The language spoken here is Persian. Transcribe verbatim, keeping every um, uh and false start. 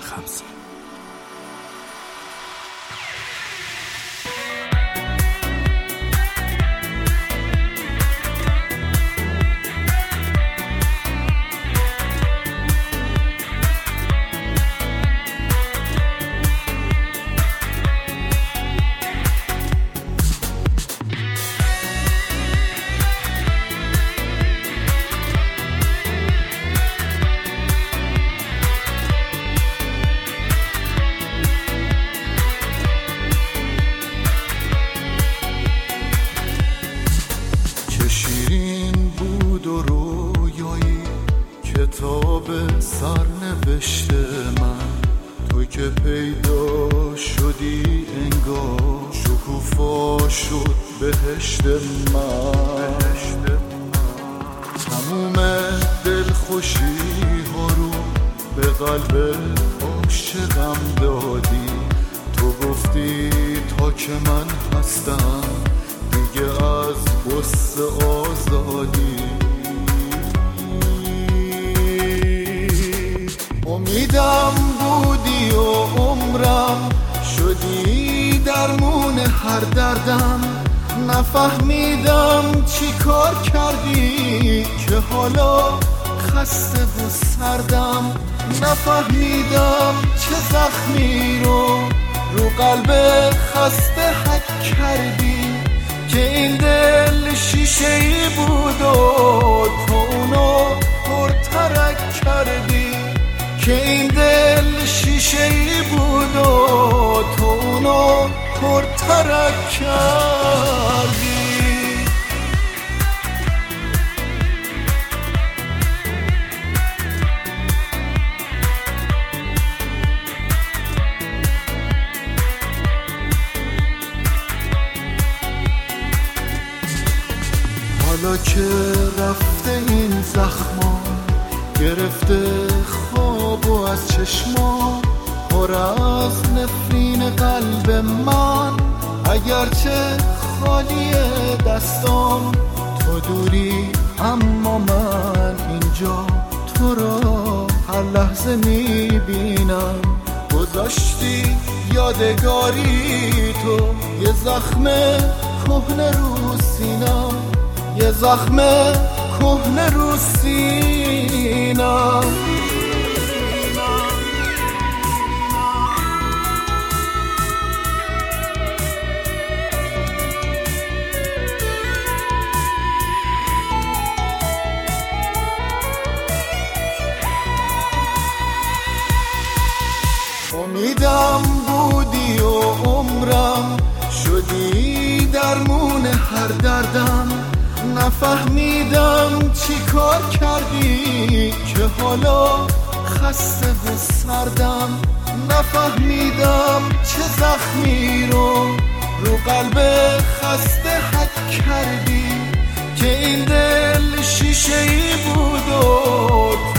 خمسه. شیرین بود و رویایی کتاب سرنوشت من، توی که پیدا شدی انگار شکوفا شد بهشت من. تموم دلخوشی ها رو به قلب عاشقم دادی، تو گفتی تا که من هستم دیگه از غصه آزادی. امیدم بودی و عمرم شدی درمون هر دردم، نفهمیدم چی کار کردی که حالا خسته و سردم، نفهمیدم چه زخمی رو رو قلب خسته حک کردی که این دل شیشه‌ای بود و تو اونو پرترک کردی، که این دل شیشه‌ای بود و تو اونو پرترک کردی. حالا که رفته این زخما گرفته خواب و از چشما، پر از نفرین قلب من، اگرچه خالی دستام، تو دوری اما من اینجا تو را هر لحظه میبینم. گذاشتی یادگاری تو یه زخم کهنه رو سینم، یه زخم کهنه رو سینم. امیدم بودی و عمرم شدی درمون هر دردم، نفهمیدم چی کار کردی که حالا خسته و سردم، نفهمیدم چه زخمی رو رو قلب خسته حک کردی که این دل شیشه‌ای بود و